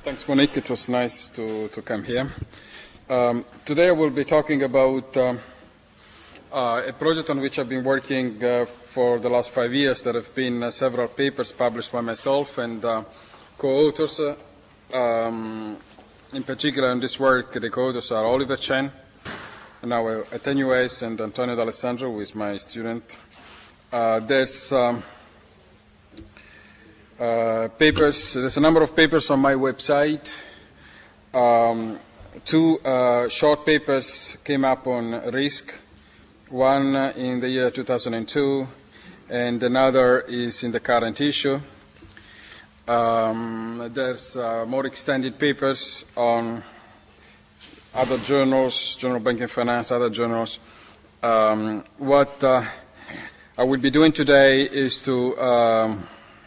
Thanks, Monique. It was nice to come here. Today I will be talking about a project on which I've been working for the last 5 years. There have been several papers published by myself and co-authors. In particular, in this work, the co-authors are Oliver Chen, now at NUS, and Antonio D'Alessandro, who is my student. There's a number of papers on my website. Two short papers came up on risk, one in the year 2002, and another is in the current issue. There's more extended papers on other journals, Journal Banking Finance, other journals. What I will be doing today is to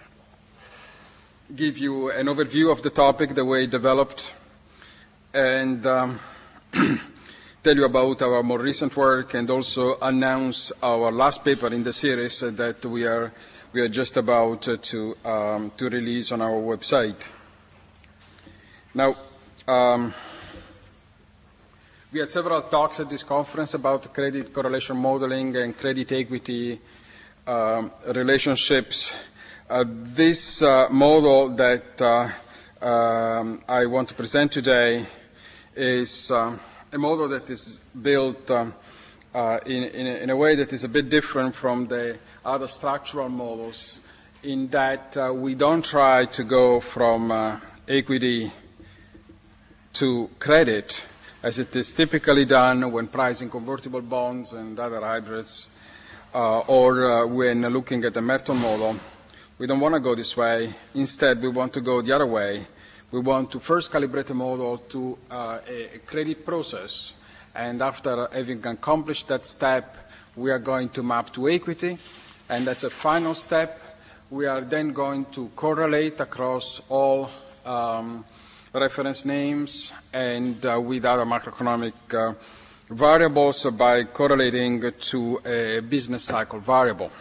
give you an overview of the topic, the way it developed, and tell you about our more recent work, and also announce our last paper in the series that we are just about to release on our website. Now, we had several talks at this conference about credit correlation modeling and credit equity relationships. This model that I want to present today is a model that is built in a way that is a bit different from the other structural models, in that we don't try to go from equity to credit, as it is typically done when pricing convertible bonds and other hybrids, or when looking at the Merton model. We don't want to go this way. Instead, we want to go the other way. We want to first calibrate a model to a credit process, and after having accomplished that step, we are going to map to equity, and as a final step, we are then going to correlate across all reference names and with other macroeconomic variables by correlating to a business cycle variable.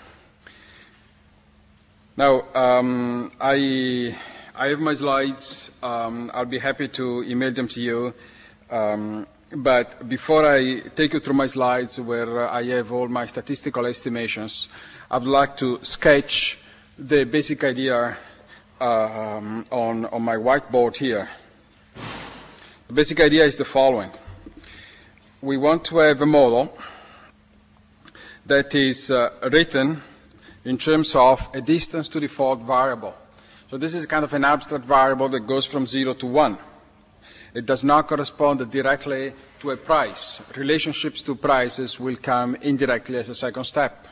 Now, I have my slides. I'll be happy to email them to you. But before I take you through my slides, where I have all my statistical estimations, I'd like to sketch the basic idea on my whiteboard here. The basic idea is the following. We want to have a model that is written in terms of a distance to default variable. So this is kind of an abstract variable that goes from 0 to 1. It does not correspond directly to a price. Relationships to prices will come indirectly as a second step.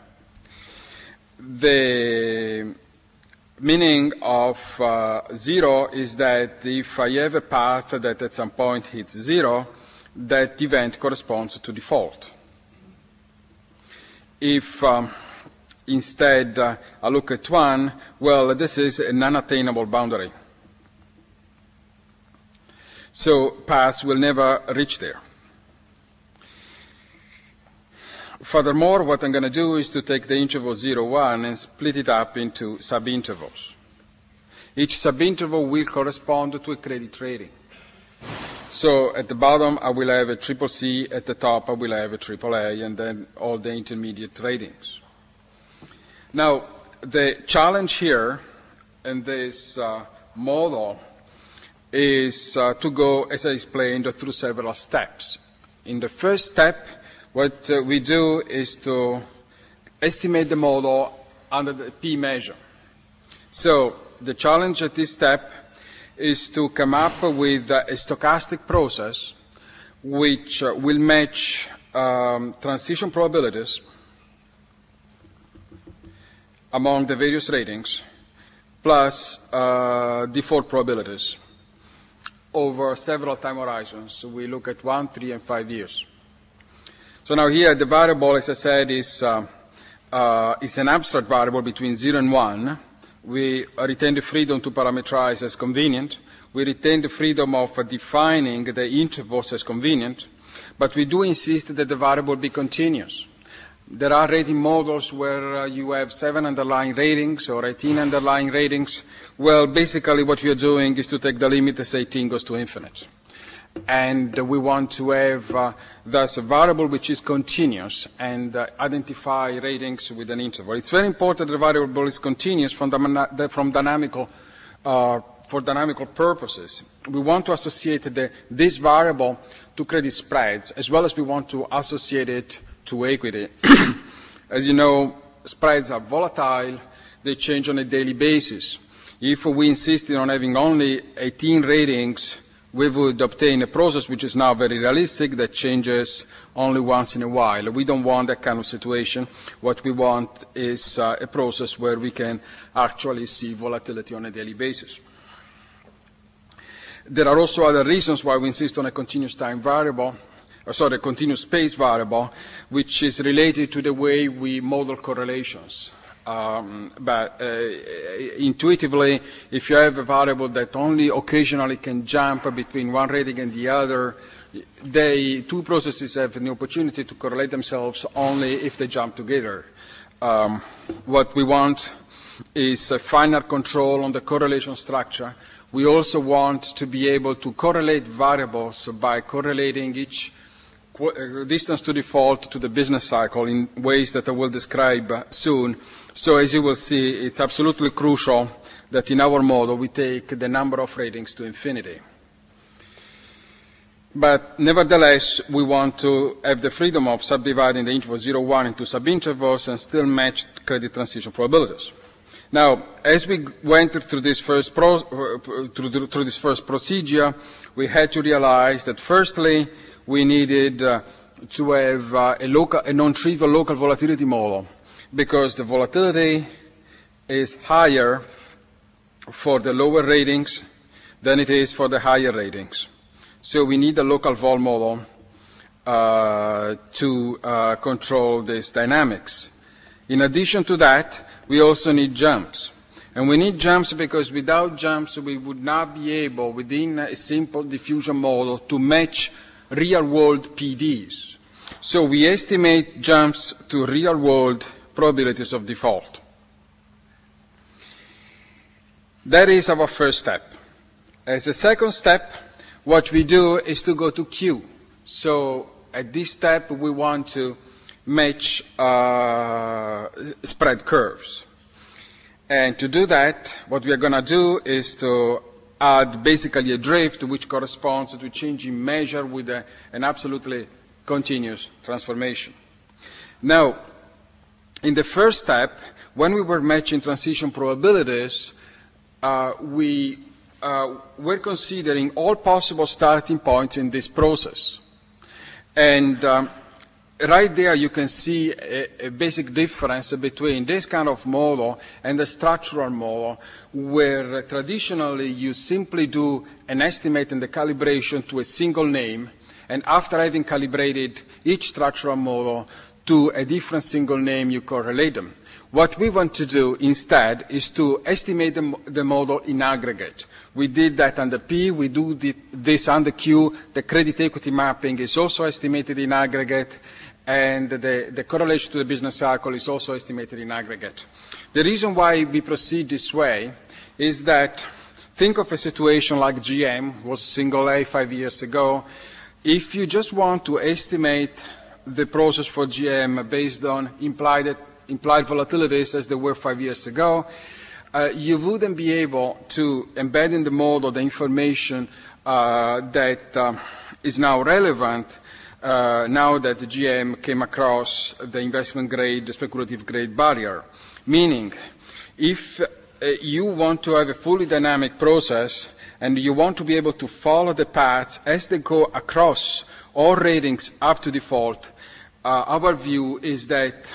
The meaning of 0 is that if I have a path that at some point hits 0, that event corresponds to default. If instead I look at 1, well, this is an unattainable boundary. So paths will never reach there. Furthermore, what I'm going to do is to take the interval 0, 1 and split it up into subintervals. Each subinterval will correspond to a credit rating. So at the bottom, I will have a triple C. At the top, I will have a triple A, and then all the intermediate ratings. Now, the challenge here in this model is to go, as I explained, through several steps. In the first step, what we do is to estimate the model under the P measure. So the challenge at this step is to come up with a stochastic process which will match transition probabilities among the various ratings plus default probabilities over several time horizons. So we look at 1, 3, and 5 years. So now here the variable, as I said, is an abstract variable between 0 and 1. We retain the freedom to parameterize as convenient. We retain the freedom of defining the intervals as convenient. But we do insist that the variable be continuous. There are rating models where you have 7 underlying ratings or 18 underlying ratings. Well, basically what we are doing is to take the limit as 18 goes to infinite. And we want to have thus a variable which is continuous and identify ratings with an interval. It's very important that the variable is continuous for dynamical purposes. We want to associate this variable to credit spreads, as well as we want to associate it to equity. As you know, spreads are volatile. They change on a daily basis. If we insisted on having only 18 ratings, we would obtain a process which is now very realistic that changes only once in a while. We don't want that kind of situation. What we want is a process where we can actually see volatility on a daily basis. There are also other reasons why we insist on a continuous time variable, a continuous space variable, which is related to the way we model correlations. But intuitively, if you have a variable that only occasionally can jump between one rating and the other, two processes have the opportunity to correlate themselves only if they jump together. What we want is a finer control on the correlation structure. We also want to be able to correlate variables by correlating each distance to default to the business cycle in ways that I will describe soon. So as you will see, it's absolutely crucial that in our model we take the number of ratings to infinity. But nevertheless, we want to have the freedom of subdividing the interval 0, 1 into subintervals and still match credit transition probabilities. Now, as we went through this first procedure, we had to realize that firstly, we needed to have a non-trivial local volatility model, because the volatility is higher for the lower ratings than it is for the higher ratings. So we need a local vol model to control these dynamics. In addition to that, we also need jumps. And we need jumps because without jumps, we would not be able, within a simple diffusion model, to match real-world PDs. So we estimate jumps to real-world probabilities of default. That is our first step. As a second step, what we do is to go to Q. So at this step, we want to match spread curves. And to do that, what we are going to do is to add basically a drift which corresponds to a change in measure with an absolutely continuous transformation. Now, in the first step, when we were matching transition probabilities, we were considering all possible starting points in this process. And right there you can see a basic difference between this kind of model and the structural model, where traditionally you simply do an estimate and the calibration to a single name, and after having calibrated each structural model to a different single name, you correlate them. What we want to do instead is to estimate the model in aggregate. We did that under P, we do this under Q. The credit equity mapping is also estimated in aggregate, and the correlation to the business cycle is also estimated in aggregate. The reason why we proceed this way is that think of a situation like GM was single A 5 years ago. If you just want to estimate the process for GM based on implied volatilities as they were 5 years ago, you wouldn't be able to embed in the model the information that is now relevant now that the GM came across the investment grade, the speculative grade barrier. Meaning, if you want to have a fully dynamic process and you want to be able to follow the paths as they go across all ratings up to default, our view is that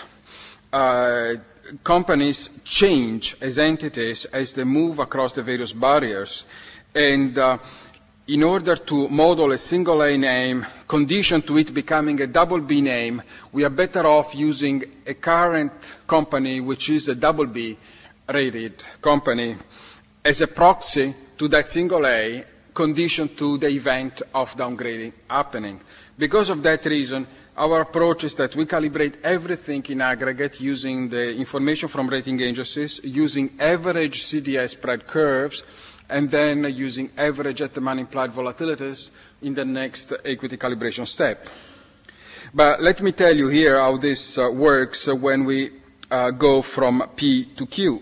companies change as entities as they move across the various barriers. And in order to model a single A name, conditioned to it becoming a double B name, we are better off using a current company, which is a double B rated company, as a proxy to that single A, condition to the event of downgrading happening. Because of that reason, our approach is that we calibrate everything in aggregate using the information from rating agencies, using average CDS spread curves, and then using average at-the-money implied volatilities in the next equity calibration step. But let me tell you here how this works when we go from P to Q.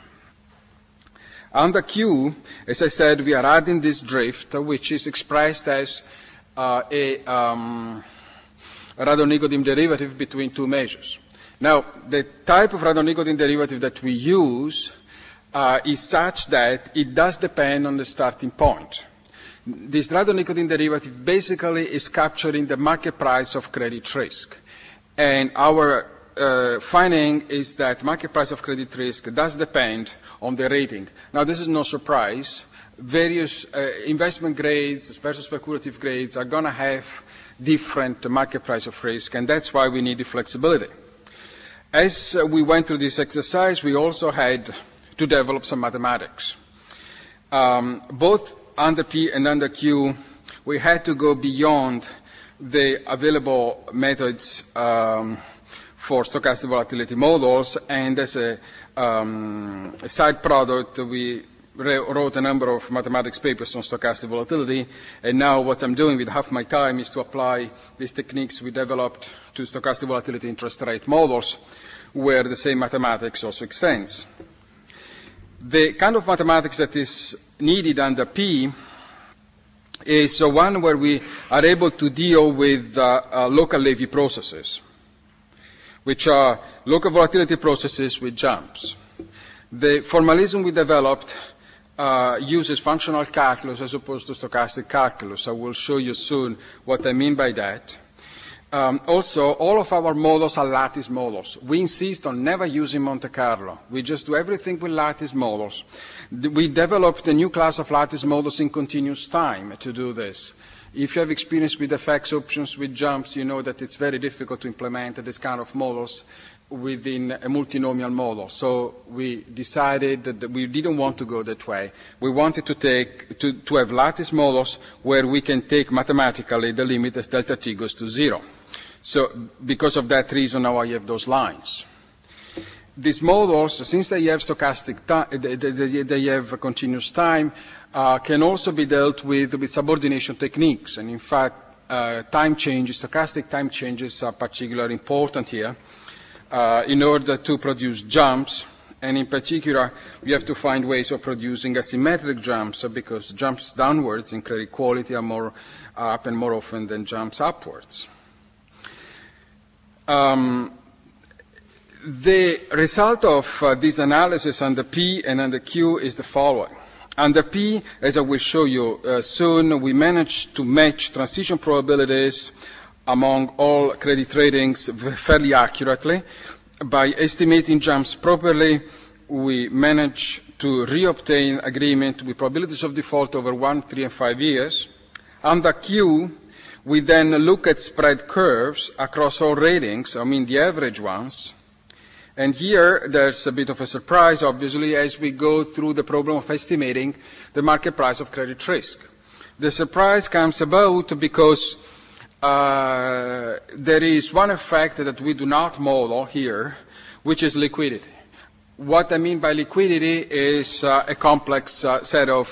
Under Q, as I said, we are adding this drift, which is expressed as a radon-nicotine derivative between two measures. Now, the type of radon-nicotine derivative that we use is such that it does depend on the starting point. This radon-nicotine derivative basically is capturing the market price of credit risk. And our finding is that market price of credit risk does depend on the rating. Now, this is no surprise. Various investment grades versus speculative grades are going to have different market price of risk, and that's why we need the flexibility. As we went through this exercise, we also had to develop some mathematics. Both under P and under Q, we had to go beyond the available methods for stochastic volatility models, and as a side product, we wrote a number of mathematics papers on stochastic volatility, and now what I'm doing with half my time is to apply these techniques we developed to stochastic volatility interest rate models, where the same mathematics also extends. The kind of mathematics that is needed under P is one where we are able to deal with local Levy processes, which are local volatility processes with jumps. The formalism we developed uses functional calculus as opposed to stochastic calculus. I will show you soon what I mean by that. Also, all of our models are lattice models. We insist on never using Monte Carlo. We just do everything with lattice models. We developed a new class of lattice models in continuous time to do this. If you have experience with FX options, with jumps, you know that it's very difficult to implement this kind of models within a multinomial model. So we decided that we didn't want to go that way. We wanted to have lattice models where we can take mathematically the limit as delta t goes to 0. So because of that reason, now I have those lines. These models, since they have stochastic time, they have continuous time, can also be dealt with subordination techniques. And in fact, time changes, stochastic time changes are particularly important here in order to produce jumps. And in particular, we have to find ways of producing asymmetric jumps because jumps downwards in credit quality happen more often than jumps upwards. The result of this analysis under P and under Q is the following. Under P, as I will show you soon, we managed to match transition probabilities among all credit ratings fairly accurately. By estimating jumps properly, we managed to reobtain agreement with probabilities of default over 1, 3, and 5 years. Under Q, we then look at spread curves across all ratings, I mean the average ones. And here, there's a bit of a surprise, obviously, as we go through the problem of estimating the market price of credit risk. The surprise comes about because there is one effect that we do not model here, which is liquidity. What I mean by liquidity is a complex set of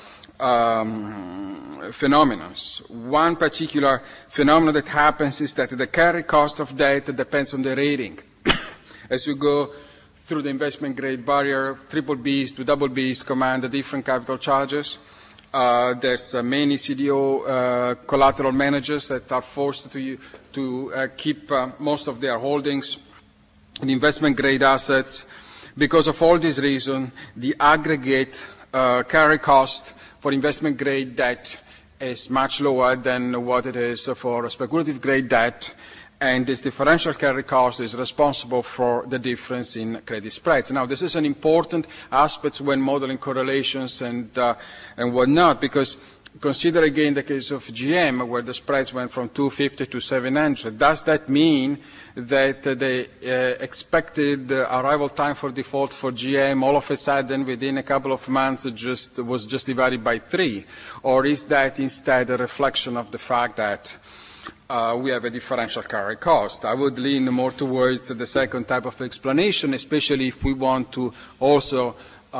phenomena. One particular phenomenon that happens is that the carry cost of debt depends on the rating. As you go through the investment grade barrier, triple Bs to double Bs command different capital charges. There's many CDO collateral managers that are forced to keep most of their holdings in investment grade assets. Because of all these reasons, the aggregate carry cost for investment grade debt is much lower than what it is for speculative grade debt. And this differential carry cost is responsible for the difference in credit spreads. Now, this is an important aspect when modeling correlations and whatnot, because consider again the case of GM, where the spreads went from 250 to 700. Does that mean that the expected arrival time for default for GM all of a sudden within a couple of months was just divided by 3? Or is that instead a reflection of the fact that we have a differential carry cost? I would lean more towards the second type of explanation, especially if we want to also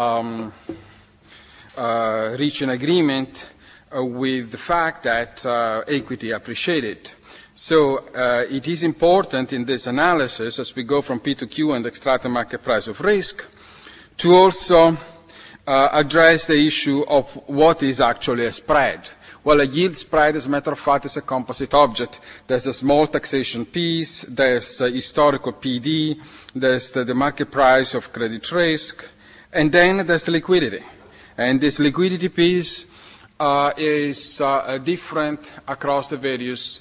reach an agreement with the fact that equity appreciated. So it is important in this analysis, as we go from P to Q and extract the market price of risk, to also address the issue of what is actually a spread. Well, a yield spread, as a matter of fact, is a composite object. There's a small taxation piece, there's a historical PD, there's the market price of credit risk, and then there's liquidity. And this liquidity piece is different across the various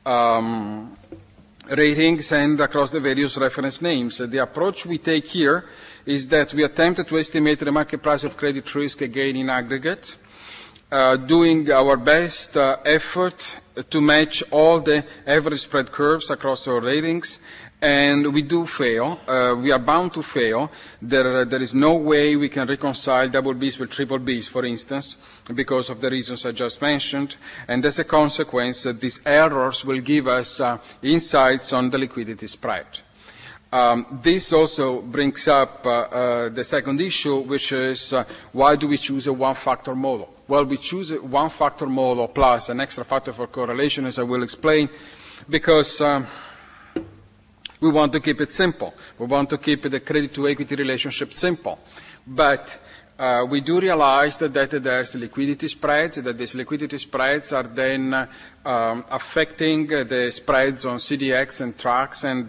ratings and across the various reference names. The approach we take here is that we attempt to estimate the market price of credit risk again in aggregate, doing our best effort to match all the average spread curves across our ratings. And we do fail. We are bound to fail. There is no way we can reconcile double Bs with triple Bs, for instance, because of the reasons I just mentioned. And as a consequence, these errors will give us insights on the liquidity spread. This also brings up the second issue, which is why do we choose a one-factor model? Well, we choose a one-factor model plus an extra factor for correlation, as I will explain, because we want to keep it simple. We want to keep the credit-to-equity relationship simple. But we do realize that there's liquidity spreads, that these liquidity spreads are then affecting the spreads on CDX and TRACs, and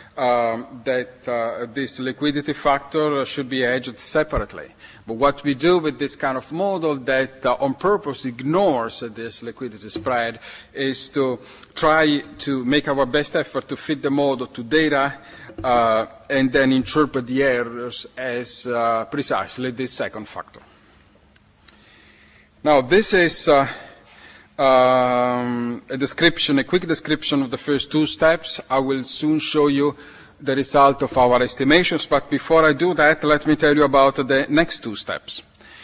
that this liquidity factor should be hedged separately. But what we do with this kind of model that on purpose ignores this liquidity spread is to try to make our best effort to fit the model to data and then interpret the errors as precisely this second factor. Now, this is a description, a quick description of the first two steps. I will soon show you the result of our estimations, but before I do that, let me tell you about the next two steps.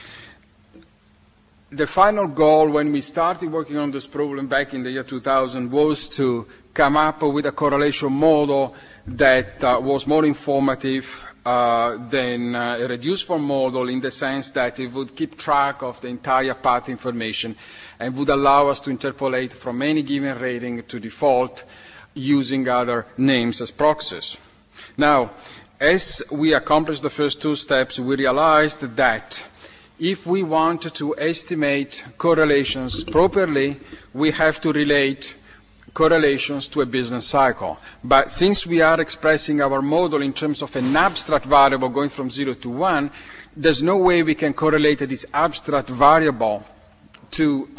The final goal when we started working on this problem back in the year 2000 was to come up with a correlation model that was more informative than a reduced form model, in the sense that it would keep track of the entire path information and would allow us to interpolate from any given rating to default using other names as proxies. Now, as we accomplished the first two steps, we realized that if we want to estimate correlations properly, we have to relate correlations to a business cycle. But since we are expressing our model in terms of an abstract variable going from 0 to 1, there's no way we can correlate this abstract variable to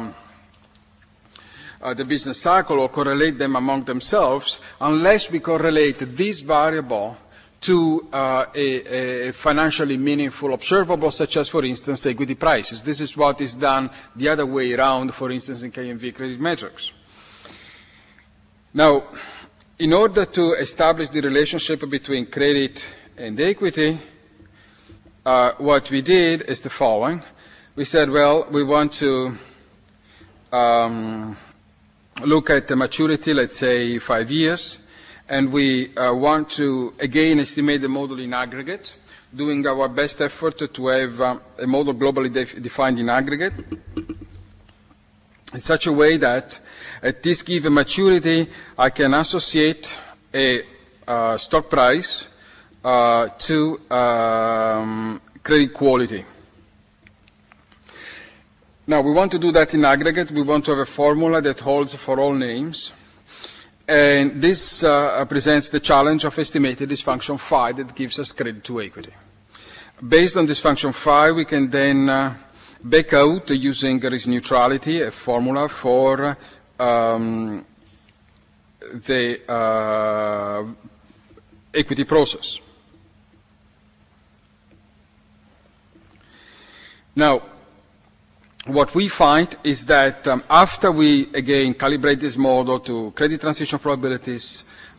the business cycle or correlate them among themselves unless we correlate this variable to a financially meaningful observable, such as, for instance, equity prices. This is what is done the other way around, for instance, in KMV credit metrics. Now, in order to establish the relationship between credit and equity, what we did is the following. We said, well, we want to look at the maturity, let's say 5 years, and we want to, again, estimate the model in aggregate, doing our best effort to have a model globally defined in aggregate, in such a way that at this given maturity, I can associate a stock price to credit quality. Now, we want to do that in aggregate. We want to have a formula that holds for all names. And this presents the challenge of estimating this function phi that gives us credit to equity. Based on this function phi, we can then back out, using risk neutrality, a formula for the equity process. Now, what we find is that after we, again, calibrate this model to credit transition probabilities,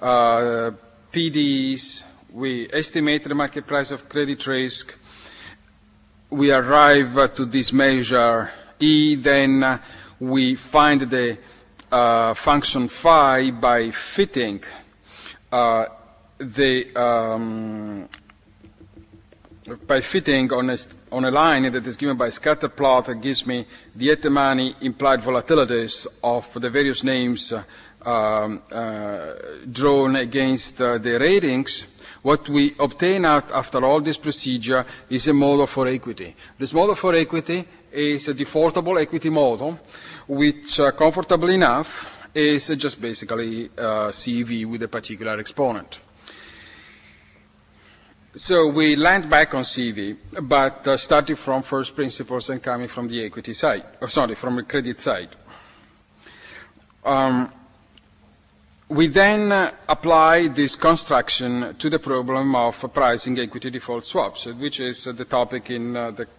PDs, we estimate the market price of credit risk, we arrive to this measure E, then we find the function phi by fitting on a line that is given by a scatter plot that gives me the at the money implied volatilities of the various names drawn against the ratings. What we obtain out after all this procedure is a model for equity. This model for equity is a defaultable equity model, which comfortably enough is just basically CV with a particular exponent. So we land back on CV, but starting from first principles and coming from the equity side, from the credit side. We then apply this construction to the problem of pricing equity default swaps, which is the topic in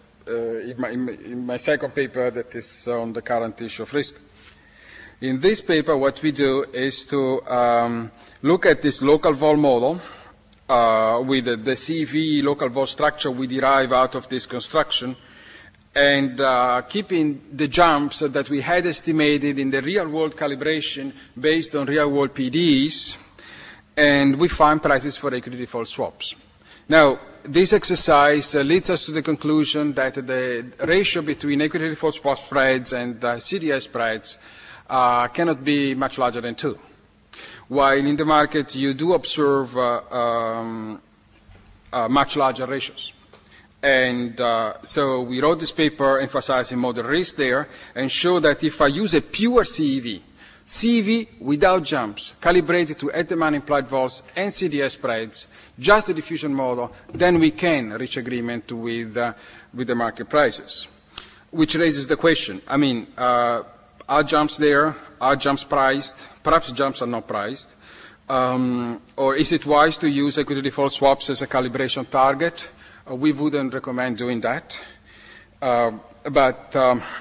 my second paper that is on the current issue of risk. In this paper, what we do is to look at this local vol model with the CV local vol structure we derive out of this construction, and keeping the jumps that we had estimated in the real-world calibration based on real-world PDs, and we find prices for equity default swaps. Now, this exercise leads us to the conclusion that the ratio between equity default swap spreads and CDS spreads cannot be much larger than 2. While in the market you do observe much larger ratios. And so we wrote this paper emphasizing model risk there and show that if I use a pure CEV, CV without jumps, calibrated to at-the-money implied vols and CDS spreads, just the diffusion model, then we can reach agreement with the market prices. Which raises the question, I mean, are jumps there? Are jumps priced? Perhaps jumps are not priced. Or is it wise to use equity default swaps as a calibration target? We wouldn't recommend doing that. But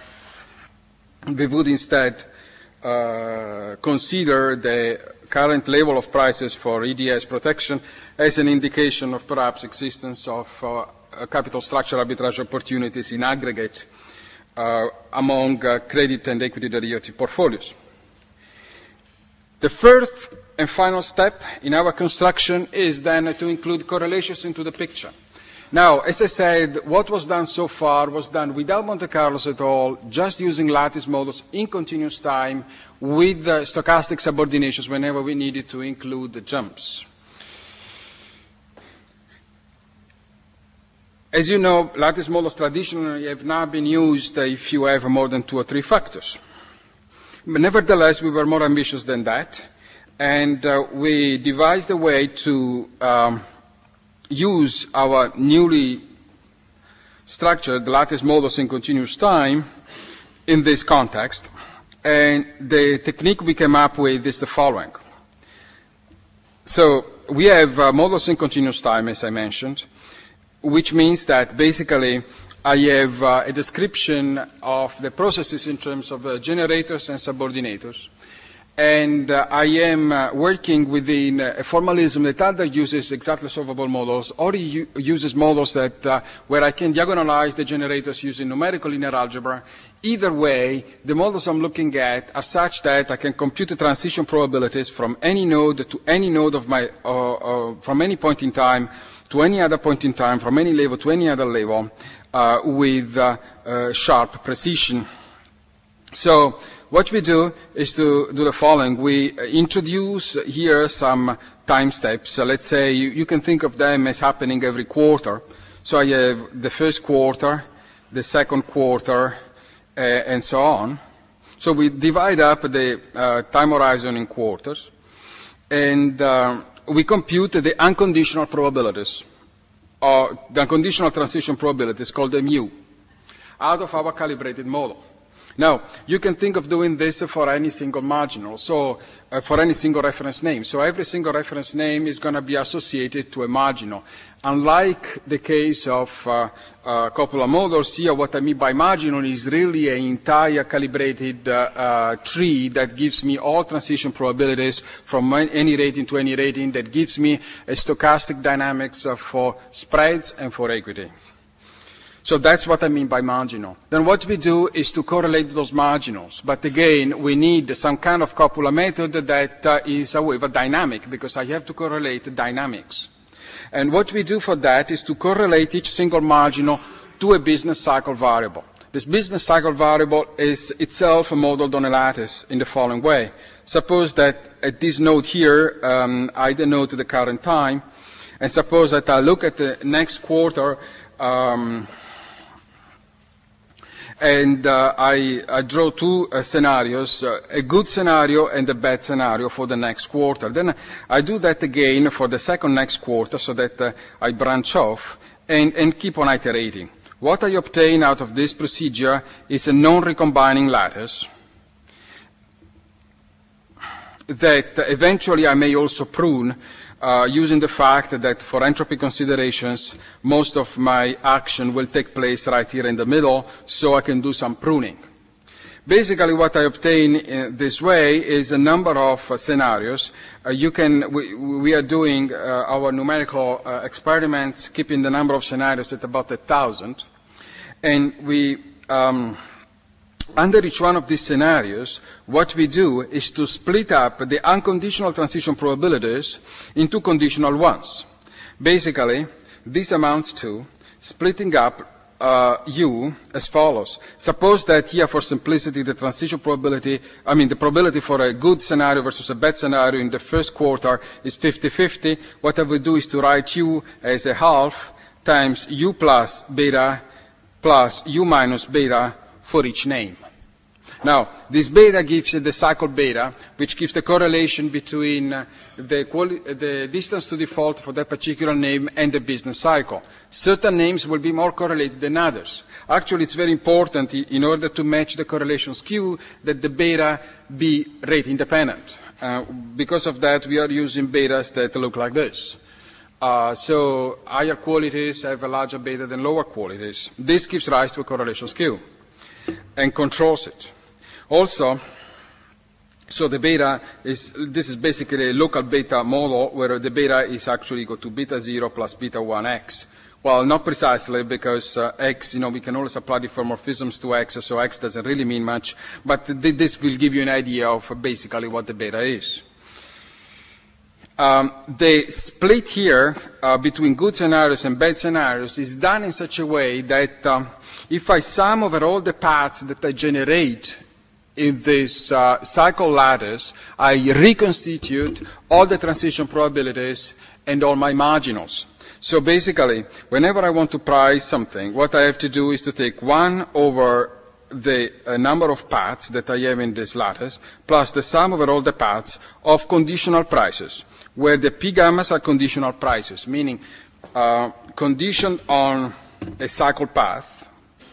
we would instead consider the current level of prices for EDS protection as an indication of perhaps existence of capital structure arbitrage opportunities in aggregate among credit and equity derivative portfolios. The first and final step in our construction is then to include correlations into the picture. Now, as I said, what was done so far was done without Monte Carlos at all, just using lattice models in continuous time with stochastic subordinations whenever we needed to include the jumps. As you know, lattice models traditionally have not been used if you have more than 2 or 3 factors. But nevertheless, we were more ambitious than that, and we devised a way to use our newly structured lattice models in continuous time in this context. And the technique we came up with is the following. So we have models in continuous time, as I mentioned, which means that basically I have a description of the processes in terms of generators and subordinators. And I am working within a formalism that either uses exactly solvable models or uses models that where I can diagonalize the generators using numerical linear algebra. Either way, the models I'm looking at are such that I can compute the transition probabilities from any node to any node of my, from any point in time to any other point in time, from any level to any other level, with sharp precision. So what we do is to do the following. We introduce here some time steps. Let's say you can think of them as happening every quarter. So I have the first quarter, the second quarter, and so on. So we divide up the time horizon in quarters, and we compute the unconditional probabilities, or the unconditional transition probabilities called mu, out of our calibrated model. Now, you can think of doing this for any single marginal, so for any single reference name. So every single reference name is going to be associated to a marginal. Unlike the case of Coppola models, here what I mean by marginal is really an entire calibrated tree that gives me all transition probabilities from any rating to any rating, that gives me a stochastic dynamics for spreads and for equity. So that's what I mean by marginal. Then what we do is to correlate those marginals. But again, we need some kind of Coppola method that is, however, dynamic, because I have to correlate dynamics. And what we do for that is to correlate each single marginal to a business cycle variable. This business cycle variable is itself modeled on a lattice in the following way. Suppose that at this node here, I denote the current time, and suppose that I look at the next quarter, and I draw two scenarios, a good scenario and a bad scenario for the next quarter. Then I do that again for the second next quarter, so that I branch off and keep on iterating. What I obtain out of this procedure is a non-recombining lattice that eventually I may also prune, using the fact that for entropy considerations, most of my action will take place right here in the middle, so I can do some pruning. Basically, what I obtain this way is a number of scenarios. We are doing our numerical experiments, keeping the number of scenarios at about 1,000, and we under each one of these scenarios, what we do is to split up the unconditional transition probabilities into conditional ones. Basically, this amounts to splitting up U as follows. Suppose that here, for simplicity, the transition probability, the probability for a good scenario versus a bad scenario in the first quarter is 50-50. What I will do is to write U as a half times U plus beta plus U minus beta for each name. Now, this beta gives the cycle beta, which gives the correlation between the distance to default for that particular name and the business cycle. Certain names will be more correlated than others. Actually, it's very important in order to match the correlation skew that the beta be rate independent. Because of that, we are using betas that look like this. So higher qualities have a larger beta than lower qualities. This gives rise to a correlation skew and controls it. Also, so the beta this is basically a local beta model where the beta is actually equal to beta 0 plus beta 1x. Well, not precisely, because x, we can always apply diffeomorphisms to x, so x doesn't really mean much, but this will give you an idea of basically what the beta is. The split here between good scenarios and bad scenarios is done in such a way that if I sum over all the paths that I generate in this cycle lattice, I reconstitute all the transition probabilities and all my marginals. So basically, whenever I want to price something, what I have to do is to take 1 over the number of paths that I have in this lattice, plus the sum over all the paths of conditional prices, where the p gammas are conditional prices, meaning conditioned on a cycle path,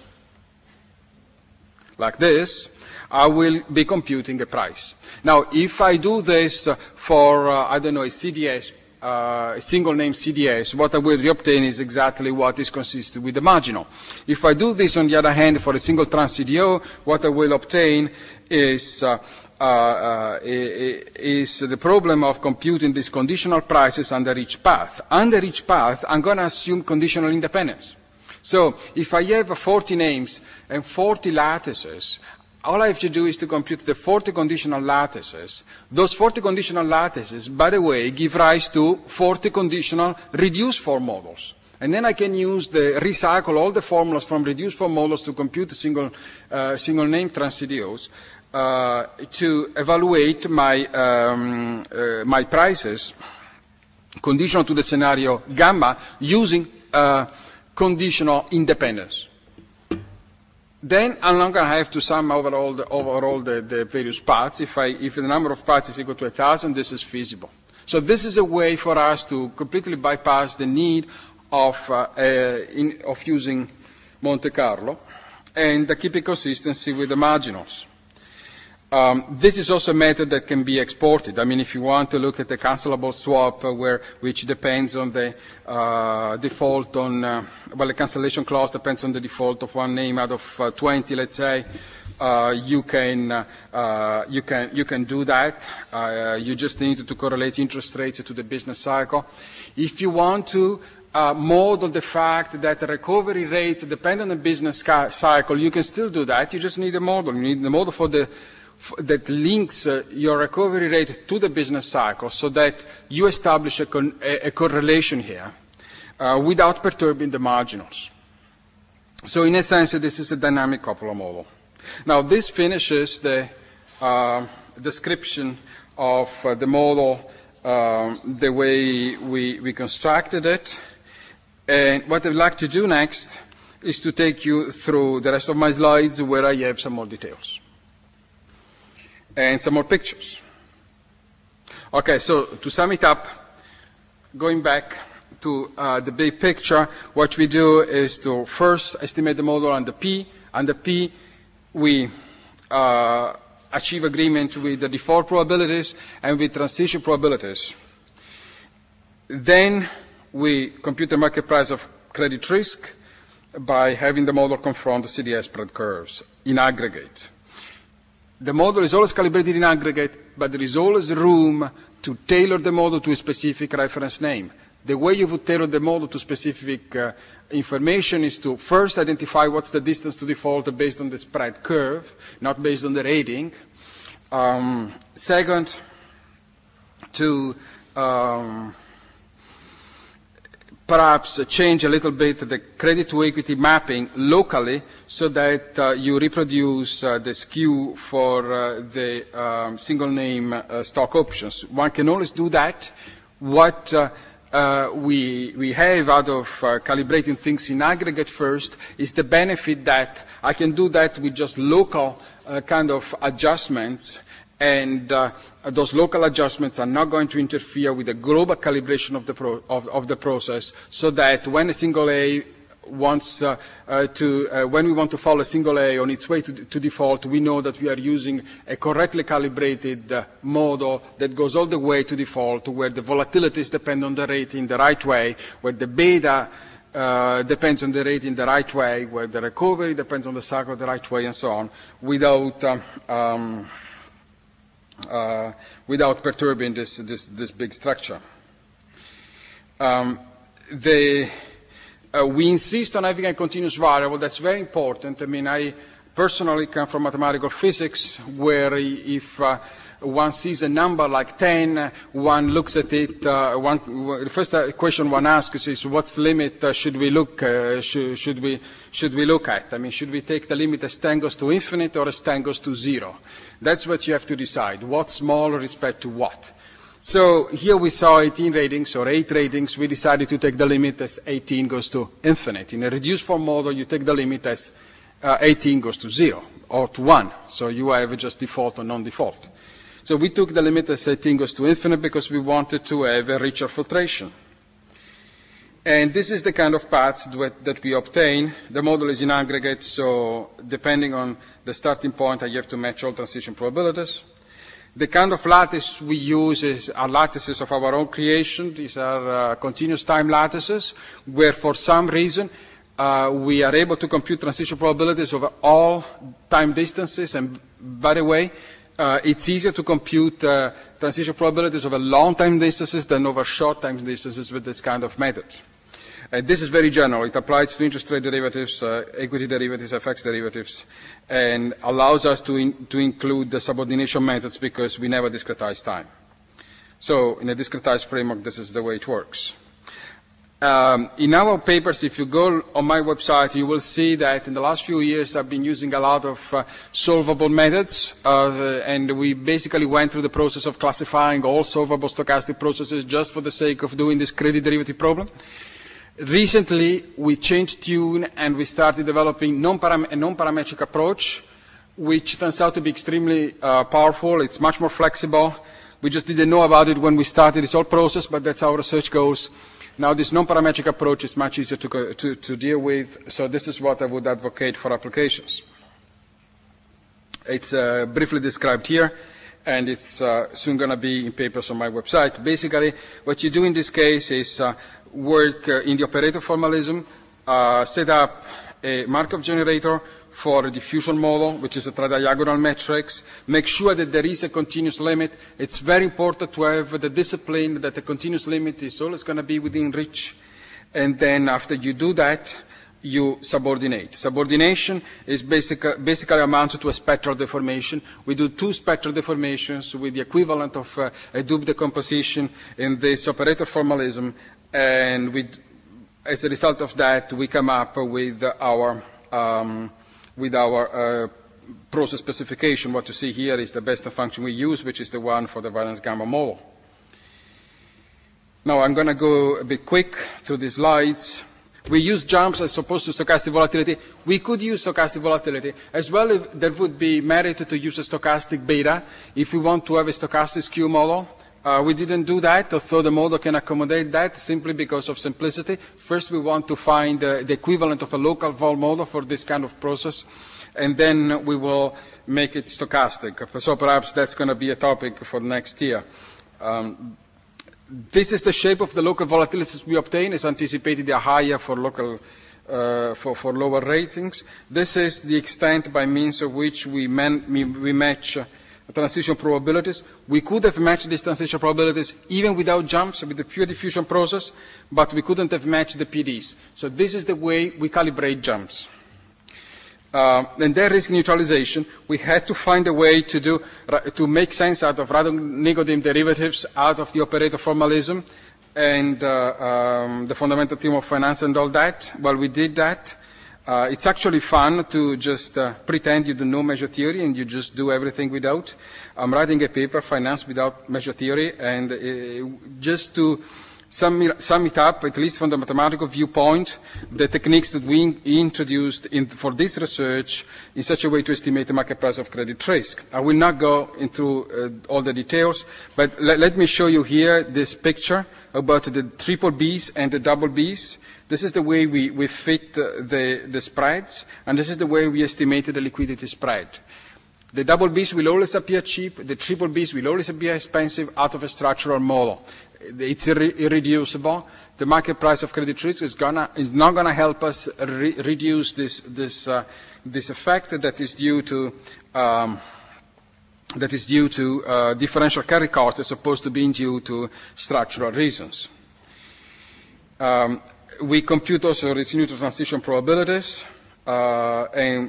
like this, I will be computing a price. Now, if I do this for, a CDS, a single name CDS, what I will obtain is exactly what is consistent with the marginal. If I do this, on the other hand, for a single trans CDO, what I will obtain is the problem of computing these conditional prices under each path. Under each path, I'm going to assume conditional independence. So if I have 40 names and 40 lattices, all I have to do is to compute the 40 conditional lattices. Those 40 conditional lattices, by the way, give rise to 40 conditional reduced form models. And then I can recycle all the formulas from reduced form models to compute single name trans CDOs to evaluate my prices conditional to the scenario gamma using conditional independence. Then I'm not going to have to sum over all the various paths. If the number of paths is equal to 1,000, this is feasible. So this is a way for us to completely bypass the need of using Monte Carlo and keeping consistency with the marginals. This is also a method that can be exported. I mean, if you want to look at the cancelable swap, which depends on the default on, well, the cancellation clause depends on the default of one name out of 20, let's say, you can do that. You just need to correlate interest rates to the business cycle. If you want to model the fact that the recovery rates depend on the business cycle, you can still do that. You just need a model. You need the model that links your recovery rate to the business cycle so that you establish a correlation here without perturbing the marginals. So in a sense, this is a dynamic coupler model. Now, this finishes the description of the model the way we constructed it. And what I'd like to do next is to take you through the rest of my slides where I have some more details and some more pictures. Okay, so to sum it up, going back to the big picture, what we do is to first estimate the model under P. Under P, we achieve agreement with the default probabilities and with transition probabilities. Then we compute the market price of credit risk by having the model confront the CDS spread curves in aggregate. The model is always calibrated in aggregate, but there is always room to tailor the model to a specific reference name. The way you would tailor the model to specific information is to first identify what's the distance to default based on the spread curve, not based on the rating. Second, to perhaps change a little bit the credit to equity mapping locally so that you reproduce the skew for the single name stock options. One can always do that. What we have out of calibrating things in aggregate first is the benefit that I can do that with just local kind of adjustments, and those local adjustments are not going to interfere with the global calibration of the process, so that when a single A wants when we want to follow a single A on its way to default, we know that we are using a correctly calibrated model that goes all the way to default, where the volatilities depend on the rate in the right way, where the beta depends on the rate in the right way, where the recovery depends on the cycle the right way, and so on, without perturbing this big structure. We insist on having a continuous variable. That's very important. I mean, I personally come from mathematical physics, where if one sees a number like 10, one looks at it, the first question one asks is, what's limit should we look at? I mean, should we take the limit as 10 goes to infinite or as 10 goes to 0? That's what you have to decide. What's small with respect to what? So here we saw 18 ratings or 8 ratings. We decided to take the limit as 18 goes to infinite. In a reduced form model, you take the limit as 18 goes to 0 or to 1. So you have just default or non-default. So we took the limit as 18 goes to infinite because we wanted to have a richer filtration. And this is the kind of paths that we obtain. The model is in aggregate, so depending on the starting point, I have to match all transition probabilities. The kind of lattice we use are lattices of our own creation. These are continuous time lattices, where for some reason we are able to compute transition probabilities over all time distances. And by the way, it's easier to compute transition probabilities over long time distances than over short time distances with this kind of method. This is very general. It applies to interest rate derivatives, equity derivatives, FX derivatives, and allows us to include the subordination methods because we never discretize time. So in a discretized framework, this is the way it works. In our papers, if you go on my website, you will see that in the last few years I've been using a lot of solvable methods, and we basically went through the process of classifying all solvable stochastic processes just for the sake of doing this credit derivative problem. Recently, we changed tune and we started developing a non-parametric approach, which turns out to be extremely powerful. It's much more flexible. We just didn't know about it when we started this whole process, but that's how research goes. Now, this non-parametric approach is much easier to deal with, so this is what I would advocate for applications. It's briefly described here, and it's soon going to be in papers on my website. Basically, what you do in this case is work in the operator formalism, set up a Markov generator for a diffusion model, which is a tridiagonal matrix. Make sure that there is a continuous limit. It's very important to have the discipline that the continuous limit is always going to be within reach. And then after you do that, you subordinate. Subordination is basically amounts to a spectral deformation. We do 2 spectral deformations with the equivalent of a Doob decomposition in this operator formalism, and as a result of that, we come up with our process specification. What you see here is the best function we use, which is the one for the valence gamma model. Now I'm going to go a bit quick through these slides. We use jumps as opposed to stochastic volatility. We could use stochastic volatility. As well, if there would be merit to use a stochastic beta if we want to have a stochastic skew model. We didn't do that, although the model can accommodate that simply because of simplicity. First, we want to find the equivalent of a local vol model for this kind of process, and then we will make it stochastic. So perhaps that's going to be a topic for next year. This is the shape of the local volatilities we obtain. As anticipated, they are higher for local for lower ratings. This is the extent by means of which we match transition probabilities. We could have matched these transition probabilities even without jumps, with the pure diffusion process, but we couldn't have matched the PDs. So this is the way we calibrate jumps. And then risk neutralization, we had to find a way to make sense out of Radon-Nikodym derivatives out of the operator formalism and the fundamental theorem of finance and all that. Well, we did that. It's actually fun to just pretend you don't know measure theory and you just do everything without. I'm writing a paper, Finance Without Measure Theory, and just to sum it up, at least from the mathematical viewpoint, the techniques that we introduced for this research in such a way to estimate the market price of credit risk. I will not go into all the details, but let me show you here this picture about the triple Bs and the double Bs. This is the way we fit the spreads, and this is the way we estimated the liquidity spread. The double Bs will always appear cheap. The triple Bs will always appear expensive out of a structural model. It's irreducible. The market price of credit risk is not going to help us reduce this effect that is due to differential carry costs as opposed to being due to structural reasons. We compute also risk neutral transition probabilities, and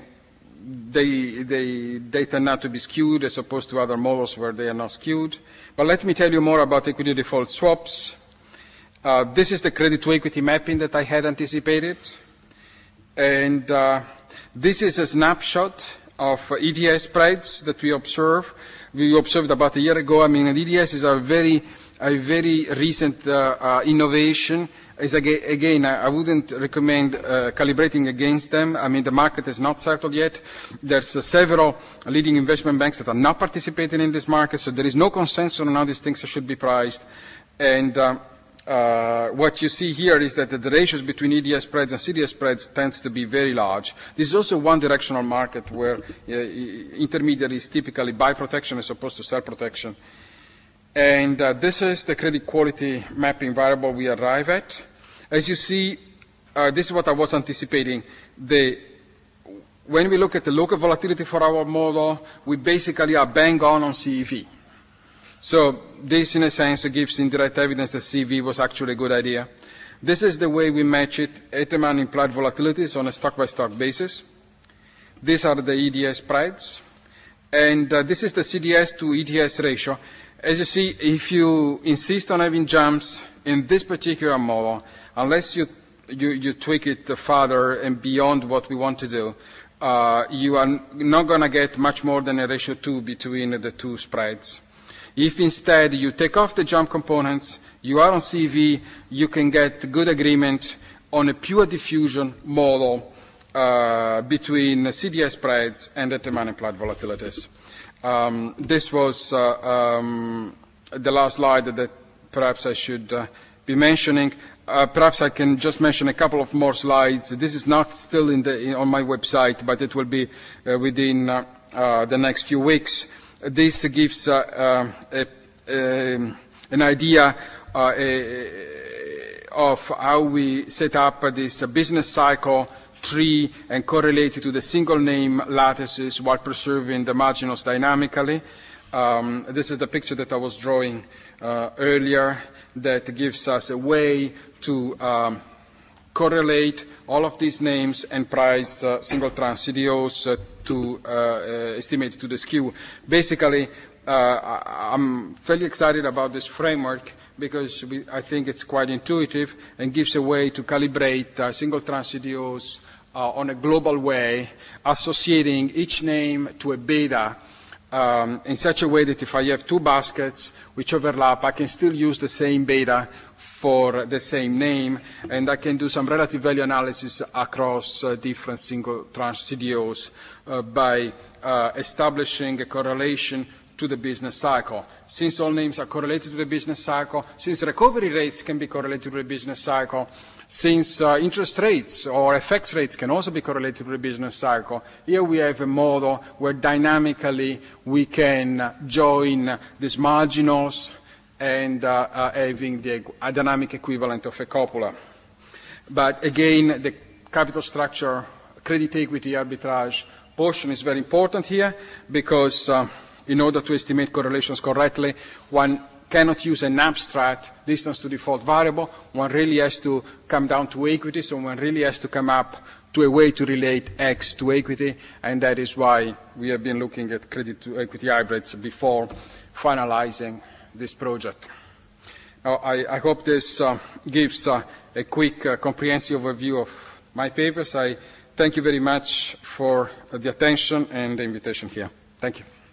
they tend not to be skewed as opposed to other models where they are not skewed. But let me tell you more about equity default swaps. This is the credit to equity mapping that I had anticipated. And this is a snapshot of EDS spreads that we observe. We observed about a year ago. I mean, EDS is a very recent innovation. Again, I wouldn't recommend calibrating against them. I mean, the market is not settled yet. There's several leading investment banks that are not participating in this market, so there is no consensus on how these things should be priced. And what you see here is that the ratios between EDS spreads and CDS spreads tends to be very large. This is also one directional market where intermediaries typically buy protection as opposed to sell protection. And this is the credit quality mapping variable we arrive at. As you see, this is what I was anticipating. When we look at the local volatility for our model, we basically are bang on CEV. So this, in a sense, gives indirect evidence that CEV was actually a good idea. This is the way we match it, Eteman implied volatilities on a stock-by-stock basis. These are the EDS spreads. And this is the CDS to EDS ratio. As you see, if you insist on having jumps in this particular model, unless you tweak it further and beyond what we want to do, you are not going to get much more than a ratio 2 between the two spreads. If instead you take off the jump components, you are on CV, you can get good agreement on a pure diffusion model between CDS spreads and the demand implied volatilities. This was the last slide that perhaps I should be mentioning. perhaps I can just mention a couple of more slides. This is not still on my website, but it will be within the next few weeks. This gives an idea of how we set up this business cycle tree and correlate it to the single name lattices while preserving the marginals dynamically. This is the picture that I was drawing earlier that gives us a way to correlate all of these names and price single-trans CDOs to estimate to the skew. Basically, I'm fairly excited about this framework because I think it's quite intuitive and gives a way to calibrate single-trans CDOs on a global way, associating each name to a beta in such a way that if I have two baskets which overlap, I can still use the same beta for the same name, and I can do some relative value analysis across different single-trans CDOs by establishing a correlation to the business cycle. Since all names are correlated to the business cycle, since recovery rates can be correlated to the business cycle, since interest rates or FX rates can also be correlated to the business cycle, here we have a model where dynamically we can join these marginals and having a dynamic equivalent of a copula. But again, the capital structure, credit equity arbitrage portion is very important here because in order to estimate correlations correctly, one cannot use an abstract distance to default variable. One really has to come down to equity, so one really has to come up to a way to relate X to equity, and that is why we have been looking at credit to equity hybrids before finalizing this project. Now, I hope this gives a quick, comprehensive overview of my papers. I thank you very much for the attention and the invitation here. Thank you.